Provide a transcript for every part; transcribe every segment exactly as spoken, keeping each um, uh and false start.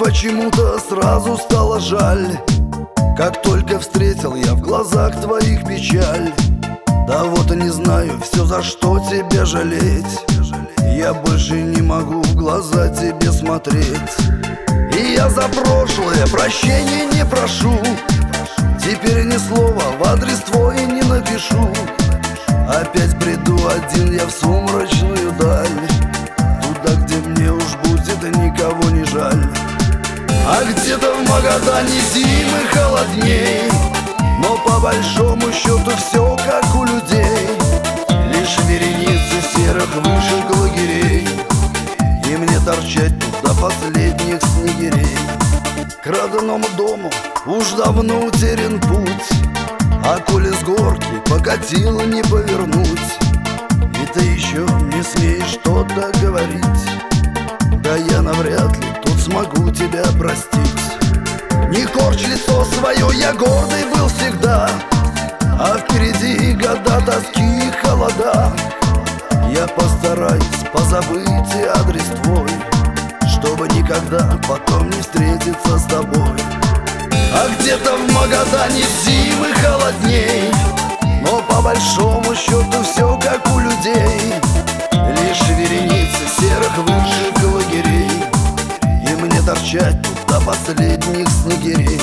почему-то сразу стало жаль, как только встретил я в глазах твоих печаль. Да вот и не знаю, все за что тебя жалеть. Я больше не могу в глаза тебе смотреть. И я за прошлое прощения не прошу. Теперь ни слова в адрес твой не напишу. Опять приду один я в сумрачную даль, туда, где мне уж будет никого не жаль. А где-то в Магадане зимы холодней, но по большому счету все как у людей. Лишь вереницы серых вышек лагерей, и мне торчать тут до последних снегирей. К родному дому уж давно утерян путь, а коли с горки покатило не повернуть. И ты еще не смеешь что-то говорить, да я навряд ли тут смогу тебя простить. Не корчь лицо свое, я гордый был всегда, а впереди года тоски и холода. Я постараюсь позабыть и адрес твой, чтобы никогда потом не встретиться с тобой. А где-то в Магадане зимы холодней, но по большому счету все как у людей. Лишь вереницы серых вышек лагерей, и мне торчать тут до последних снегирей.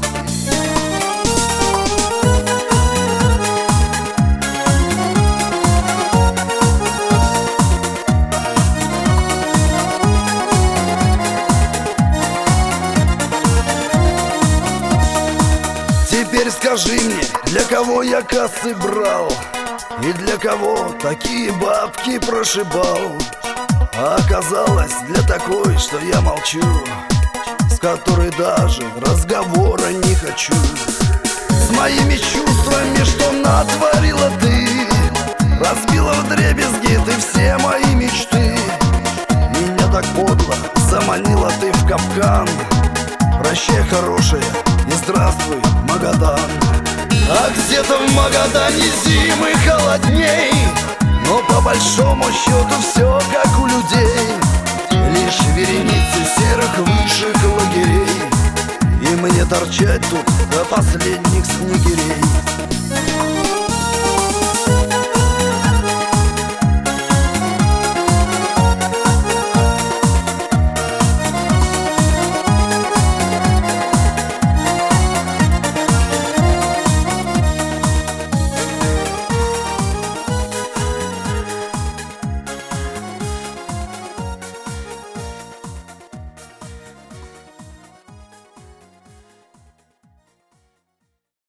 Теперь скажи мне, для кого я кассы брал, и для кого такие бабки прошибал? А оказалось для такой, что я молчу, с которой даже разговора не хочу. С моими чувствами, что натворила ты, разбила вдребезги ты все мои мечты. Меня так подло заманила ты в капкан. Прощай, хорошая, и здравствуй, Магадан. А где-то в Магадане зимы холодней, но по большому счету все как у людей. Лишь вереницы серых вышек лагерей, и мне торчать тут до последних снегирей.